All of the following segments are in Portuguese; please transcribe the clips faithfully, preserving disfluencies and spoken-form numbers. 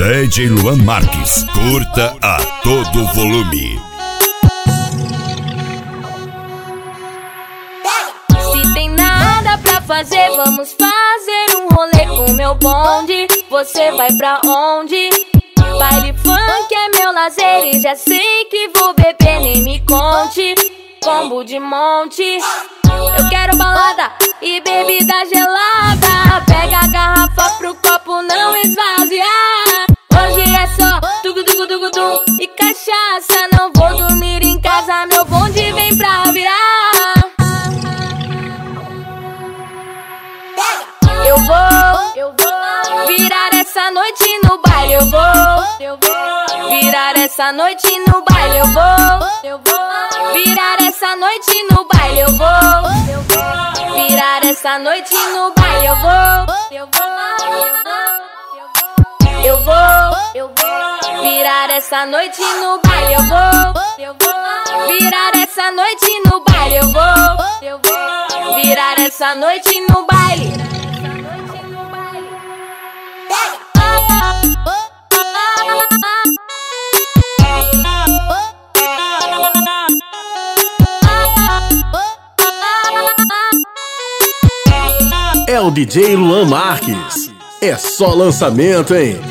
D J Luan Marques, curta a todo volume. Se tem nada pra fazer, vamos fazer um rolê com meu bonde. Você vai pra onde? Baile funk é meu lazer e já sei que vou beber, nem me conte. Combo de monte, eu quero balada e bebida gelada. Pega a garrafa pro copo não esvaziar. Hoje é só tugu-tugu-tugu-tum e cachaça. Não vou dormir em casa, meu bonde vem pra virar. Eu vou, eu vou virar essa noite no baile. Eu vou, eu vou virar essa noite no baile. Eu vou, eu vou virar essa noite no baile. Eu vou, eu vou virar essa noite no baile. Eu vou, eu vou, eu vou, eu vou virar essa noite no baile. Eu vou, eu vou virar essa noite no baile. Eu vou, eu vou virar essa noite no baile. É o D J Luan Marques. É só lançamento, hein?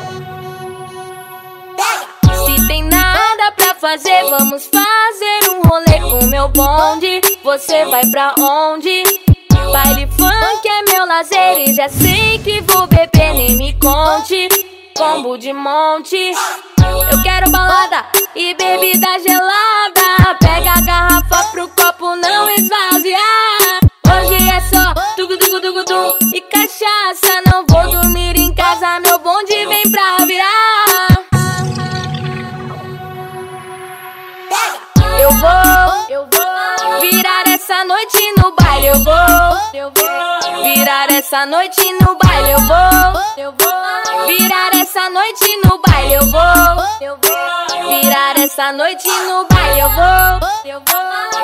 Se tem nada pra fazer, vamos fazer um rolê com meu bonde. Você vai pra onde? Baile funk é meu lazer e já sei que vou beber, nem me conte. Combo de monte, eu quero balada e bebida gelada. Pega a garrafa pro copo não esvaziar. Hoje é só tugu-tugu-tugu-tum e cachaça. Não vou dormir em casa, meu bonde vem pra virar. Eu vou, eu vou virar essa noite no baile. Eu vou, eu vou virar essa noite no baile. Eu vou, eu vou virar essa noite no baile. Eu vou, eu vou virar essa noite no baile. Eu vou, eu vou,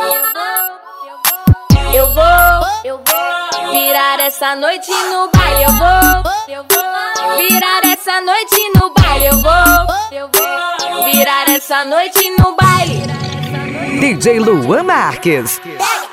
eu vou, eu vou virar essa noite no baile. Eu vou, eu vou virar essa noite no baile. Eu vou, eu vou virar essa noite no baile. D J Luan Marques.